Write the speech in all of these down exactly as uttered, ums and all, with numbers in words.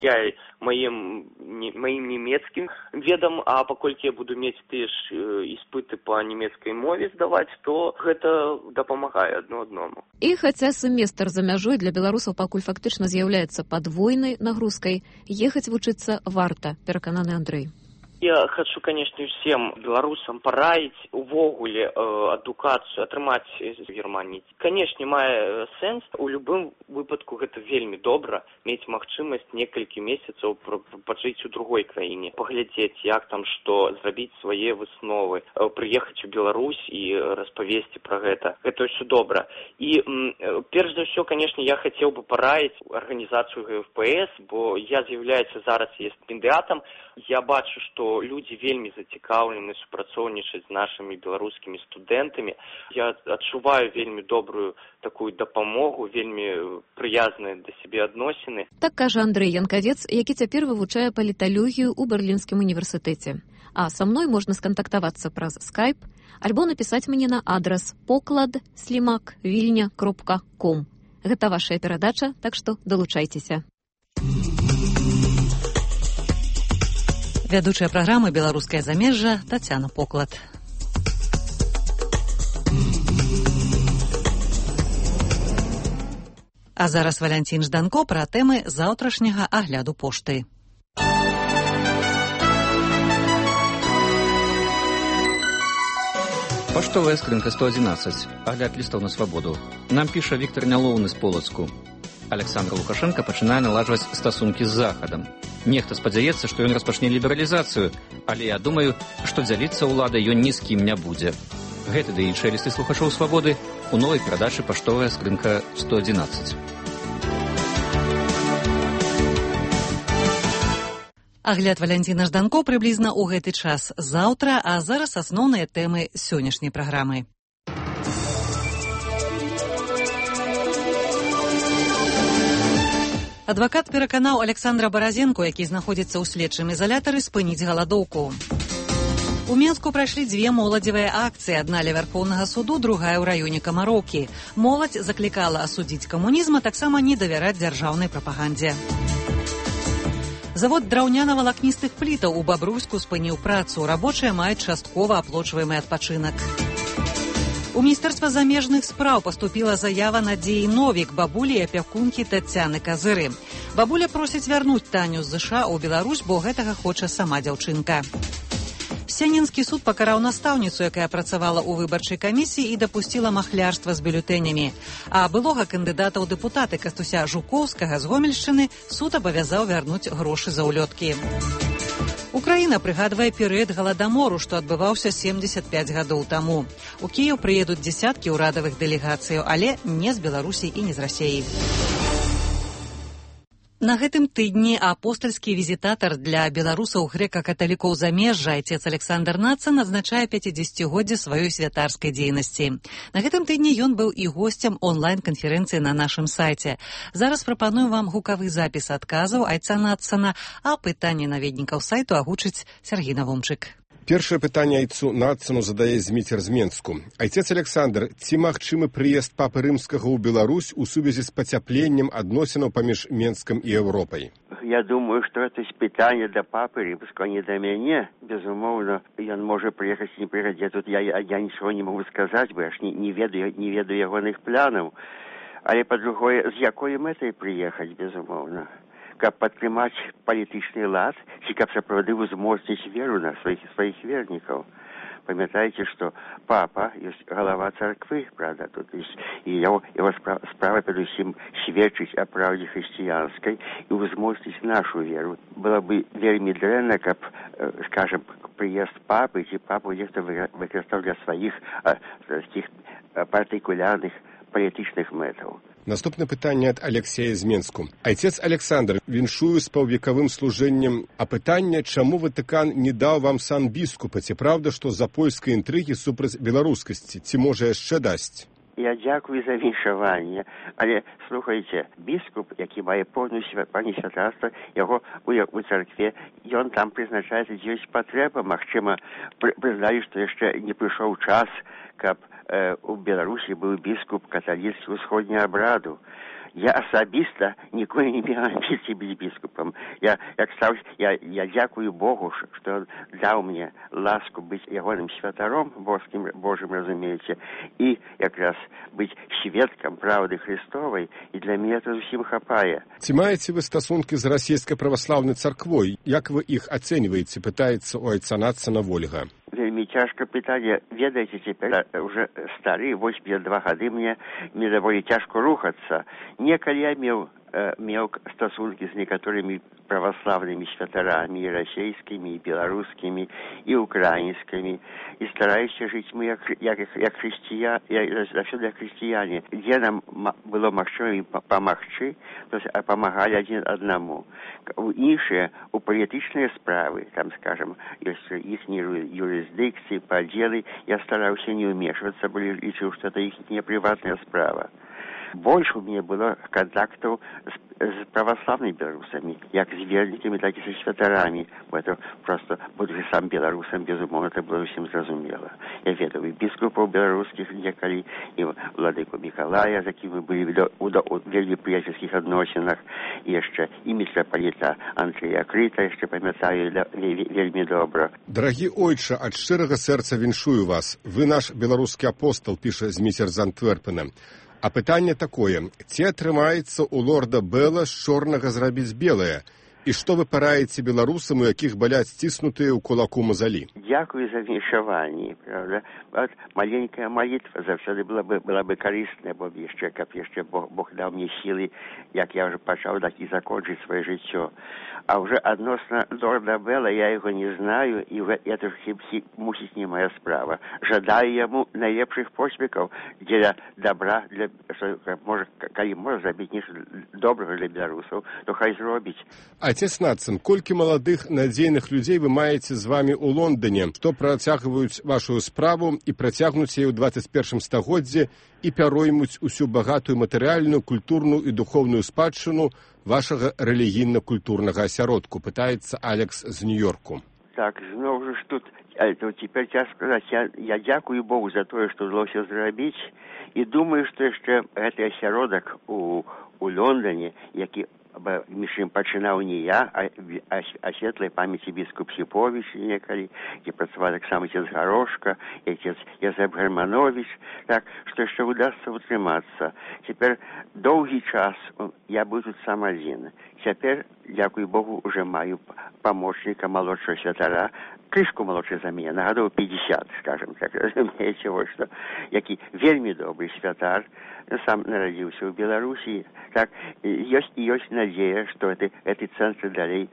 Я маім, не, маім нямецкім ведам, а паколькі я буду мець тыя ж іспыты па нямецкай мове здаваць, то гэта дапамагае адно адному. І хаця семестр за мяжой для беларусаў пакуль фактычна з'яўляецца падвойнай нагрузкай, ехаць вучыцца варта, перакананы Андрэй. Я хочу, конечно, всем белорусам пораить увогуле э, адукацию атрымаць з Германии. Конечно, мае сэнс. У любым выпадку гэта вельмі добра мець магчымасць некалькі месяцаў пажыць у другой краіне, паглядзець, як там што, зрабіць свае высновы, э, прыехаць у Беларусь і распавесці пра гэта. Гэта ўсё добра. І э, перш за ўсё, конечно, я хацеў бы параіць арганізацыю гэ эф пэ эс, бо я з'яўляюся зараз є стипендыатам. Я бачу, што людзі вельмі зацікаўлены супрацоўнічаць з нашымі беларускімі студэнтамі. Я адчуваю вельмі добрую такую дапамогу, вельмі прыязныя да сябе адносіны. Так кажа Андрэй Янкавец, які цяпер вывучае паліталогію ў Берлінскім універсітэце. А са мной можна скантактавацца праз скайп, альбо напісаць мне на адрас поклад слімак вільня кропка ком. Гэта вашая перадача, так што далучайцеся. Вядучая праграмы «Беларускае замежжа» Тацяна Поклад. А зараз Валянцін Жданко пра тэмы заўтрашняга агляду пошты. Паштовая скрынка сто адзінаццаць. Агляд лістаў на свабоду. Нам піша Віктор Нялоўны з Полацку. Александр Лукашенко пачынае наладжваць стасункі з Захадам. Нехта спадзяецца, што ён распачне лібералізацыю, але я думаю, што дзяліцца ўладай ён ні з кім не будзе. Гэты ды іншыя лісты слухачоў свабоды у новай перадачы «Паштовая скрынка сто адзінаццаць». Агляд Валянціна Жданко прыблізна ў гэты час заўтра, а зараз асноўныя тэмы сённяшняй праграмы. Адвакат пераканаў Александра Баразенко, які знаходзіцца ў следчым ізалятары, спыніць галадоўку. У Менску прайшлі дзве моладзевыя акцыі, адна ля Вярхоўнага суду, другая ў раёне Камароўкі. Моладзь заклікала асудзіць камунізм, а таксама не давяраць дзяржаўнай прапагандзе. Завод драўняна-валакністых плітаў у Бабруйску спыніў працу. Рабочыя маюць часткова аплочваемы адпачынак. У Міністэрства замежных спраў паступіла заява Надзеі Новік, бабулі і апякункі Тацяны Казыры. Бабуля просіць вярнуць Таню з ЗША ў Беларусь, бо гэтага хоча сама дзяўчынка. Сянінскі суд пакараў настаўніцу, якая працавала ў выбарчай камісіі і дапусціла махлярства з бюлетэнямі. А былога кандыдата ў дэпутаты Кастуся Жукоўскага з Гомельшчыны суд абавязаў вярнуць грошы за ўлёткі. Украіна прыгадвае перыяд галадамору, што адбываўся семдзесят пяць гадоў таму. У Кіеў прыедуць дзесяткі ўрадавых дэлегацыяў, але не з Беларусі і не з Расіі. На гэтым тыдні апостальскі візітатар для беларусаў грэка-каталікоў замежжа айцец Александр Нацан адзначае пяцідзесяцігоддзе сваёй святарскай дзейнасці. На гэтым тыдні ён быў і госцем онлайн-канферэнцыі на нашым сайце. Зараз прапануем вам гукавы запіс адказаў айца Нацана, а пытанні наведнікаў сайту агучыць Сергій Навумчык. Першае пытанне айцу Нацану задае Зміцер з Менску. Айцец Александр, ці магчымы прыезд папы рымскага ў Беларусь у сувязі з пацяпленнем адносінаў паміж Менскам і Еўропай? Я думаю, што гэта пытанне да папы рымскага, не да мяне. Безумоўна, ён можа прыехаць і не прыехаць. Тут я, я нічого не магу сказаць, бо я ж не, не ведаю, не ведаю ягоных планаў. Але, па-другое, з якой мэтай прыехаць, безумоўна? Каб падтрымаць палітычны лад, ці каб сапраўды узмоцніць веру на сваіх сваіх вернікаў. Памятаеце, што папа ёсць галава царквы, правда, тут ёсць, і яго, яго справа, справа перадусім сведчыць о праўдзе хрысціянскай і узмоцніць нашу веру. Было бы вельмі дрэнна, каб, скажем, прыезд папы, ці папу нехта выкарыстаў для сваіх такіх партыкулярных палітычных мэтаў. Наступне пытанне ад Алексея з Менску. Айцец Александр, віншую з паўвекавым служэннем. А пытанне, чаму Ватыкан не даў вам сан біскупа? Ці правда, што за польскай інтрыгі супраць беларускасці? Ці можа яшчэ дасць? Я дзякую за віншаванне, але, слухайце, біскуп, які мае поўную пані святарства, яго у, у царкве, ён там прызначаецца, дзе ёсць патрэба, магчыма, прызналі, што яшчэ не прыйшоў час, каб у Беларусі быў біскуп каталіцкі ўсходняга абраду. я асабіста ніколі не меў амбіцый быць біскупам. Я, як стаў, я, я дзякую Богу, што даў мне ласку быць ягоным святаром, боскім, Божым, разумееце, і якраз быць сведкам правды Христовай, і для мяне это зусім хапае. Ці маеце вы стасункі з расійскай праваслаўнай царквой? Як вы іх ацэньваеце, пытаецца у Айцанатсана Вольга. Вельмі цяжка пытанне. Ведаеце, цяпер уже стары, восемьдесят два гады, мне, мне даволі цяжко рухацца. Некалі я меў меў стасункі з некаторымі праваслаўнымі святарамі, і расійскімі, і беларускімі, і украінскімі, і стараюся жыць мы як, як, як хрысціяне, заўсёды як хрысціяне, дзе нам было магчыма памагчы, то есть памагалі адзін аднаму. У іншыя, у палітычныя справы, там, скажем, ёсць іхнія юрысдыкцыі, падзелы, я стараўся не ўмешвацца, бо лічыў, што это іхняя прыватная справа. Больше у меня было контактов с, с православными белорусами, как с верниками, так и со святарами. Это просто, будучи сам белорусом, безумовно, это было всем зразумело. Я ведал и бискупов белорусских неколи, и владыку Миколая, за кем мы были в вельми приятельских отношениях, и еще и митрополита Андрея Крита, еще памятаю, вельми добро. Дорогі ойче, ад шчырага сэрца віншую вас. Вы наш беларускі апостол, піша Зміцер з Антверпена. А пытанне такое, ці атрымаецца у лорда Белла з чорнага зрабіць белае? І што вы параеце беларусам, у якіх баляць сціснутыя ў кулаку мазалі? Дякую за віншаванне, правда. Вот маленькая молитва заўсёды была бы, была бы карысная, бо яшчэ, каб яшчэ Бог, Бог даў мне сілы, як я ўжо пачаў так і закончыць сваё жыццё. А уже адносна лорда Белла я его не знаю, и это мусіць не моя справа. Жадаю яму найлепшых поспехаў для добра, для, можа, калі можа зрабіць нешта добрага для беларусаў, то хай зробіць. Отец Надсон, колькі маладых надзейных людзей вы маеце з вами ў Лондоне, што працягваюць вашу справу і працягнуць яе ў двадцать первым стагоддзі і пяроймуць усю багатую матэрыяльную, культурную і духовную спадчыну вашага рэлігійна-культурнага асяродку, пытаецца Алекс з Нью-Йорку. Так, зноў жа ж тут, то цяпер цяжка сказаць, я, я дзякую Богу за тое, што ўдалося зрабіць, і думаю, што яшчэ гэты асяродак у, у Лондоне, які між ім пачынаў не я, а, а, а светлай памяці біскуп Сіповіч некалі, дзе працаваў таксама отец Гарошка, отец Язэп Германович, так, што яшчэ удасца утрымацца. Цяпер доўгі час я быў тут сам адзін. Цяпер, дзякуй Богу, уже маю памочніка малодшага святара, крышку малодшая за мяне, на гадоў пятьдесят, скажем так, разумееце, вось што, які вельмі добры святар, сам нарадзіўся ў Беларусі, так, ёсць і ёсць надзея, што гэты, гэты цэнтр далей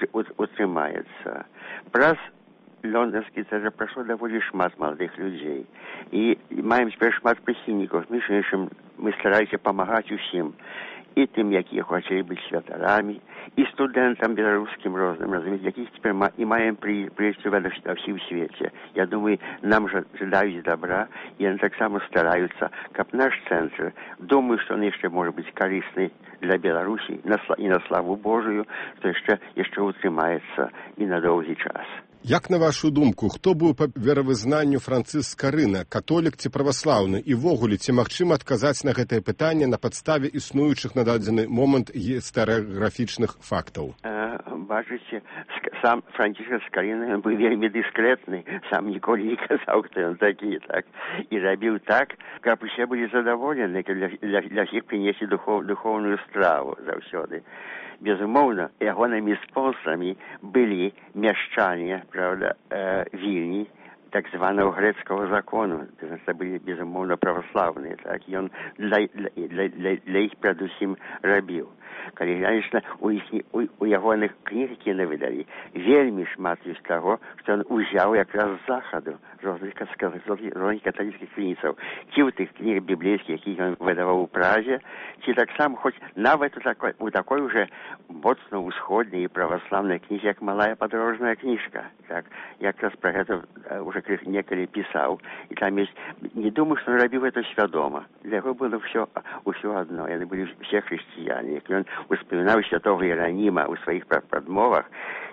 утрымаецца. Праз лондонскі цэнтр прайшло даволі шмат маладых людзей, і маем цяпер шмат прыхільнікаў, між іншым, мы стараемся памагаць усім, і тым, якія хочелі быць святарамі, і студэнтам беларускім розным, разумець, якіх цяпер ма, і маем пры, прыйсці ва ўсім свеце. Я думаю, нам жа жадаюць добра, і яны таксама стараюцца, каб наш цэнтр, думаю, што он яшчэ можа быць карысны для Беларусі і на славу Божую, то яшчэ, яшчэ утрымаецца і на доўгі час. Як на вашу думку, хто быў па веравызнанню Францыск Скарына, католік ці праваслаўны, і ввогуле, ці магчыма адказаць на гэтае пытанне на падставе існуючых на дадзены момант гістарыяграфічных фактаў? Э, бачыце, сам Францішка Скарына быў вельмі дыскрэтны, сам ніколі не казаў, хто ён такі, так, і рабіў так, каб усе былі задаволены, для, для, для іх прынесці духов, духовную страву заўсёды. Безумоўна, ягонымі спонсорамі былі мяшчане, правда, э, Вільні, так званого грецкого закону. Это были, безумовно, православные. Так, и он для, для, для, для их, предусім, рабіў. Калі, конечно, у, іх, у, у ягоных кніг, які не выдалі, вельмі шмат ёсць таго, што он узяў якраз з захаду, розных каталіцкіх крыніцаў. Ці ў тых кніг біблейскіх, які ён выдаваў у Празе, ці таксама, хоць нават у такой, у такой уже моцна ўсходняй і праваславнай кнізе, як малая падорожная кніжка. Так, якраз пра гэта уже некалі пісаў. І там есть, не думаю, што он рабіў это свядома. Для яго было все, ўсё адно. Яны былі все хрысціяне. Як ён успамінаў святого Іераніма ў сваіх прадмовах,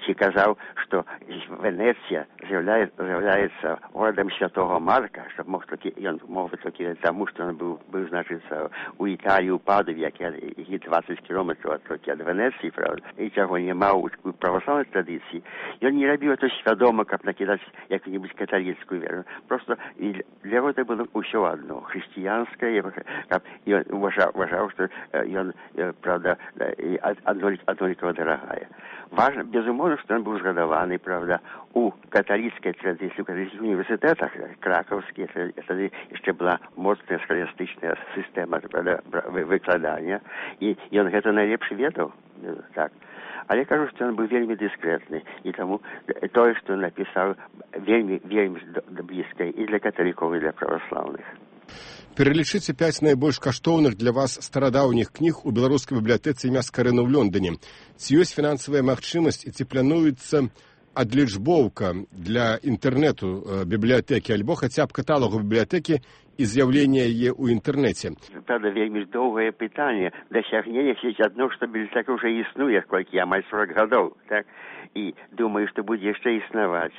ці казаў, што Венеція з'яўляецца горадам святого Марка, што мог толькі, ён мог бы толькі таму, што ён быў, быў значыцца, у Італіі, у Падові, які дваццаць кіламетраў толькі ад Венецыі, правда, і чаго няма ў праваслаўнай традыцыі. Ён не рабіў это свядома, каб накідаць якую-нибудь каталіцкую веру. Просто і для яго это было ўсё адно, хрысціянскае, і ён уважаў, уважаў, што ён, правда, аднолькава дарагая. Важно, безумоўна, што ён быў згадаваны, правда, у каталіцкай традыцыі, у каталіцкіх універсітэтах, кракаўскія, тады яшчэ была моцная схаластычная сістэма, правда, выкладання, і ён гэта найлепш ведаў, так. Але кажу, што ён быў вельмі дыскрэтны, і таму тое, што ён напісаў, вельмі, вельмі блізкае і для каталікоў, і для праваслаўных. Пералічыце пяць найбольш каштоўных для вас старадаўніх кніг у беларускай бібліятэцы імя Скарына ў Лондоне. Ці ёсць фінансавая магчымасць і ці плануецца адлічбоўка для інтэрнэту бібліятэкі альбо хаця б каталогу бібліятэкі і з'яўлення яе ў інтэрнэце? Правда, вельмі доўгае пытанне. Дасягнення сець адно, што бібліятэка ўжо існуе, колькі амаль сорок гадоў, так? І думаю, што будзе яшчэ існаваць.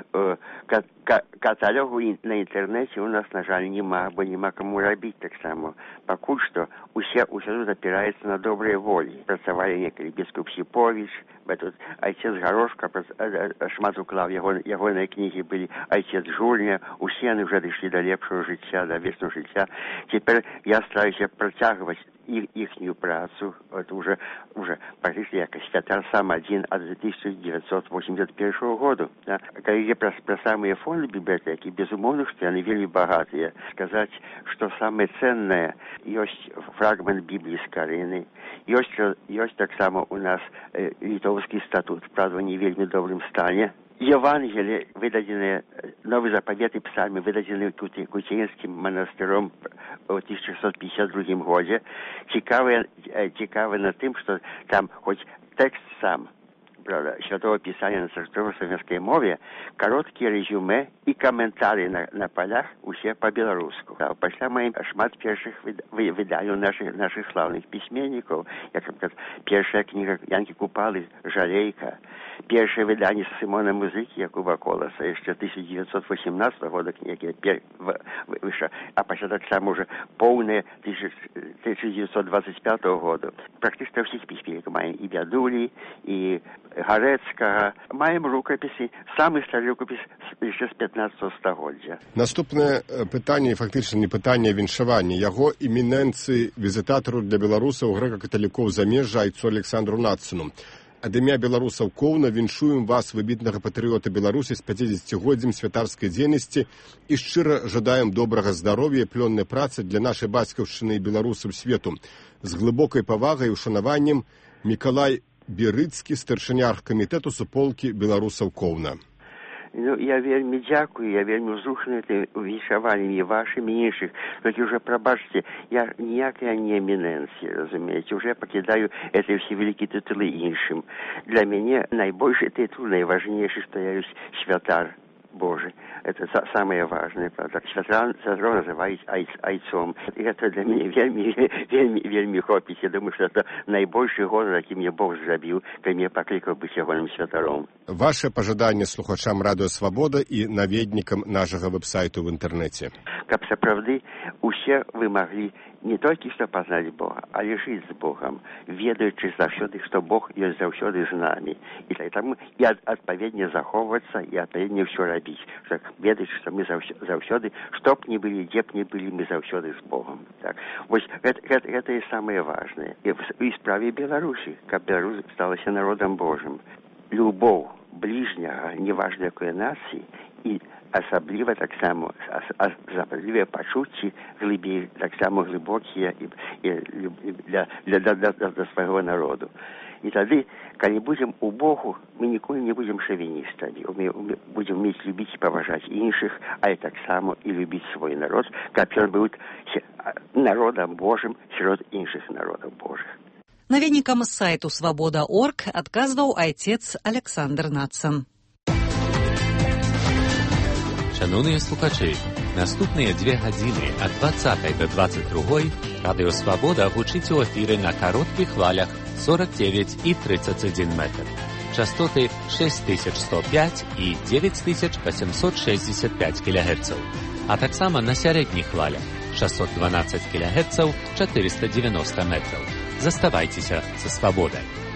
Каталогу на інтэрнэце у нас, на жаль, няма, бо няма каму рабіць таксама. Пакуль што усе, усе тут апіраецца на добрыя волі. Працавалі некалі біскуп Сіповіч, тут айцец Гарошка шмат уклаў, ягоныя кнігі былі, айцец Журня, усе яны ўжо дышлі да лепшого жыцця, да вечного жыцця. Цяпер я стараюся працягваць іх, іхнюю працу. Это уже, уже практически як святар сам один ад тысяча девятьсот восемьдесят первого году. Да? Калі ідзе пра, пра самыя фонды бібліятэкі, безумоўна, што яны вельмі багатыя. Сказаць, што самае ценнае, ёсць фрагмент Бібліі Скарыны, ёсць, ёсць таксама у нас э, літоўскі статут, правда, не вельмі добрым стане. Евангелие, выдаденные, новый заповед и псалмы, выдаденные Кутеинским монастырем в тысяча шестьсот пятьдесят другом году, цікавы, цікавы на тым, что там хоть текст сам, правда, Святого Писания на церковно-славянской мове, короткие резюме и комментарии на, на полях усе по-белоруску. Да, пасля маем шмат першых выданняў наших, наших славных письменников, як, например, першая книга Янки Купалы «Жалейка», першее выдание Симона Музыки Якуба Колоса, еще тысяча девятьсот восемнадцатого года книги, выше, а пасля так само уже полное тысяча девятьсот двадцать пятого года. Практически всех письменников маем и Бядули, и Гарецкага. Маем рукописи, самый старый рукопис еще с пятнадцатого стагоддзя. Наступное пытанне, фактично не пытанне, а віншаванне. Яго імінэнцыі візітатару для беларусаў грэка-каталікоў замежжа айцу Александру Нацыну. Ад імя беларусаў Коўна віншуем вас, выбітнага патрыёта Беларусі, з пяцідзесяцігоддзям святарскай дзейнасці і шчыра жадаем добрага здароўя і плённай працы для нашай бацькаўшчыны і беларусаў свету. З глыбокай павагай і ушанаваннем Мікалай Берыцкі, старшыня аргкамітэту суполкі беларусаў Коўна. Ну, я вельмі дзякую, я вельмі ўзрушаны гэтым віншаваннямі вашым і іншых. Толькі уже, прабачце, я ніякая не эмінэнція, разумееце, уже пакідаю эти все великие титулы іншым. Для мяне найбольшы титул, найважнейшы, што я ёсць святар Божий. Это самое важное, правда. Святар называюсь айцом. И это для меня вельми, вельми, вельми хопіць. Я думаю, что это найбольший гонор, які мне Бог зрабіў, калі мне паклікаў быць ягоным святаром. Ваше пожаданне слухачам Радыё Свабода і наведнікам нашага веб-сайту в інтэрнэце. Каб сапраўды усе вы маглі не толькі што пазнаць Бога, але жыць з Богам, ведаючы заўсёды, што Бог ёсць заўсёды з намі. І таму і адпаведне захоўвацца, і адпаведне ўсё рабіць. Ведаючы, што мы заўсёды, што б не былі, дзе б не былі, мы заўсёды з Богом. Так. Вось гэта, гэта, гэта і самае важнае. І в справе Беларусі, каб Беларусь сталася народам Божым. Любоў ближняга, неважна якой нацыі, і асабліва таксама асаблівыя пачуцці глыбей, таксама глыбокія і, і, для, для, для, для, для свайго народу. І тады, калі будзем у Богу, мы ніколі не будзем шавіністамі. Мы, мы будзем мець любіць і паважаць іншых, але таксама і любіць свой народ, каб ён быў народам Божым сярод іншых народаў Божых. Наведнікам сайту свабода точка орг адказваў айцец Александр Нацан. Шановні слухачі, наступныя две гадзіны ад двадцатай да двадцать другой Радыё Свабода гучыць у эфіры на кароткіх хвалях сорок девять і тридцать один метр. частоты шесть тысяч сто пять і девять тысяч восемьсот шестьдесят пять кілагерцаў, а таксама на сярэдніх хвалях шестьсот двенадцать кілагерцаў, четыреста девяносто метраў. Заставайцеся са свабодай.